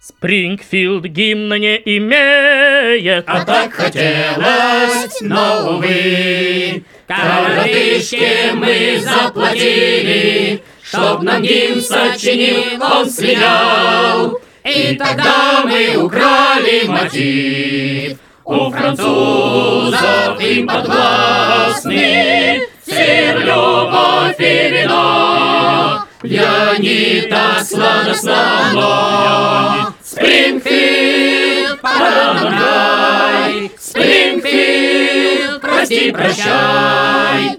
Спрингфилд гимна не имеет, а так хотелось, но, увы, коротышке мы заплатили, чтоб нам гимн сочинил, он слинял. И тогда мы украли мотив у французов им подвластный. Сыр, любовь и вино, пьянит так сладостно, но Спрингфилд, пора нам край, Спрингфилд, прости, прощай.